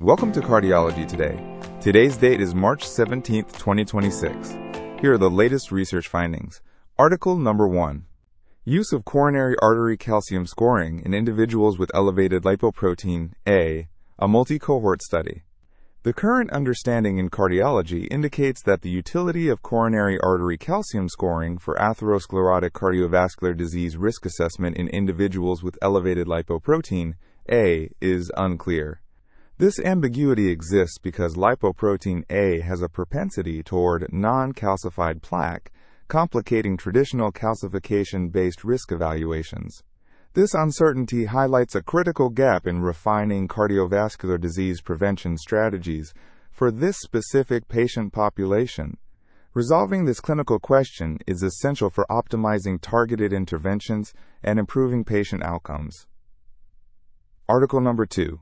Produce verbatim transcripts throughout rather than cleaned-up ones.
Welcome to Cardiology Today. Today's date is March seventeenth, twenty twenty-six. Here are the latest research findings. Article number one. Use of coronary artery calcium scoring in individuals with elevated lipoprotein A, a multi-cohort study. The current understanding in cardiology indicates that the utility of coronary artery calcium scoring for atherosclerotic cardiovascular disease risk assessment in individuals with elevated lipoprotein A is unclear. This ambiguity exists because lipoprotein A has a propensity toward non-calcified plaque, complicating traditional calcification-based risk evaluations. This uncertainty highlights a critical gap in refining cardiovascular disease prevention strategies for this specific patient population. Resolving this clinical question is essential for optimizing targeted interventions and improving patient outcomes. Article number two.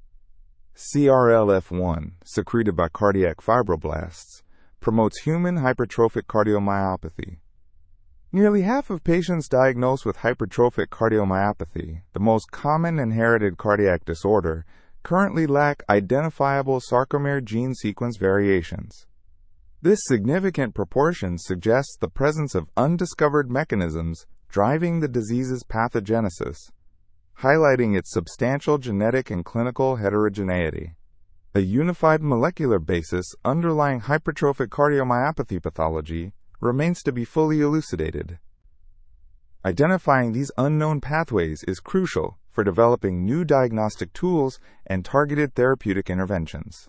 C R L F one, secreted by cardiac fibroblasts, promotes human hypertrophic cardiomyopathy. Nearly half of patients diagnosed with hypertrophic cardiomyopathy, the most common inherited cardiac disorder, currently lack identifiable sarcomere gene sequence variations. This significant proportion suggests the presence of undiscovered mechanisms driving the disease's pathogenesis, highlighting its substantial genetic and clinical heterogeneity. A unified molecular basis underlying hypertrophic cardiomyopathy pathology remains to be fully elucidated. Identifying these unknown pathways is crucial for developing new diagnostic tools and targeted therapeutic interventions.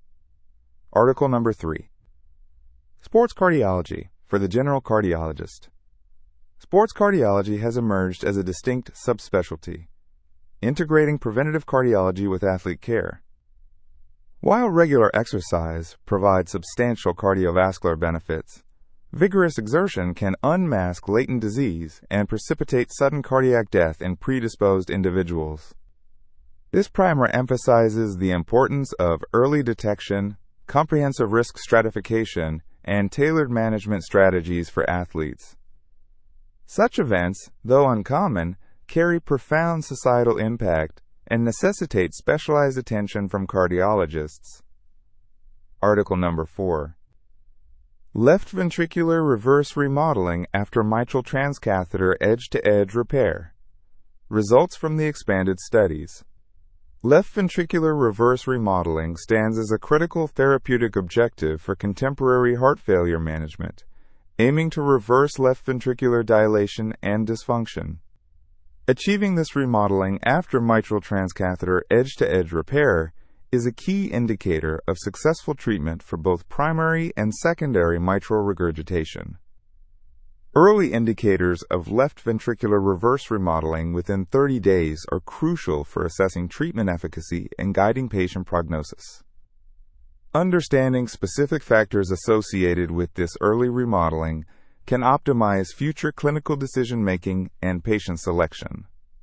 Article number three. Sports cardiology for the general cardiologist. Sports cardiology has emerged as a distinct subspecialty, integrating preventative cardiology with athlete care. While regular exercise provides substantial cardiovascular benefits, vigorous exertion can unmask latent disease and precipitate sudden cardiac death in predisposed individuals. This primer emphasizes the importance of early detection, comprehensive risk stratification, and tailored management strategies for athletes. Such events, though uncommon, carry profound societal impact and necessitate specialized attention from cardiologists. Article number four. Left ventricular reverse remodeling after mitral transcatheter edge-to-edge repair. Results from the expanded studies. Left ventricular reverse remodeling stands as a critical therapeutic objective for contemporary heart failure management, aiming to reverse left ventricular dilation and dysfunction. Achieving this remodeling after mitral transcatheter edge-to-edge repair is a key indicator of successful treatment for both primary and secondary mitral regurgitation. Early indicators of left ventricular reverse remodeling within thirty days are crucial for assessing treatment efficacy and guiding patient prognosis. Understanding specific factors associated with this early remodeling can optimize future clinical decision-making and patient selection.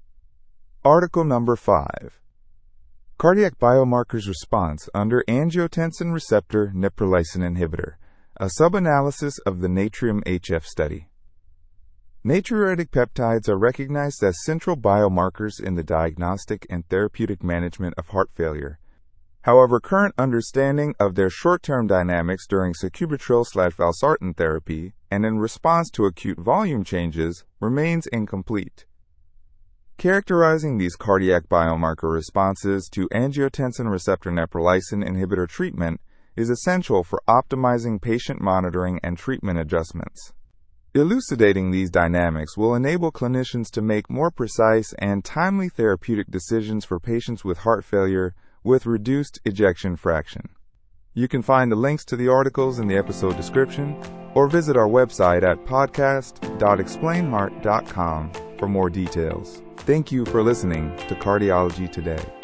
Article number five. Cardiac biomarkers response under angiotensin receptor neprilysin inhibitor, a sub-analysis of the Natrium H F study. Natriuretic peptides are recognized as central biomarkers in the diagnostic and therapeutic management of heart failure. However, current understanding of their short-term dynamics during sacubitril/valsartan therapy and in response to acute volume changes remains incomplete. Characterizing these cardiac biomarker responses to angiotensin receptor neprilysin inhibitor treatment is essential for optimizing patient monitoring and treatment adjustments. Elucidating these dynamics will enable clinicians to make more precise and timely therapeutic decisions for patients with heart failure with reduced ejection fraction. You can find the links to the articles in the episode description or visit our website at podcast dot explain heart dot com for more details. Thank you for listening to Cardiology Today.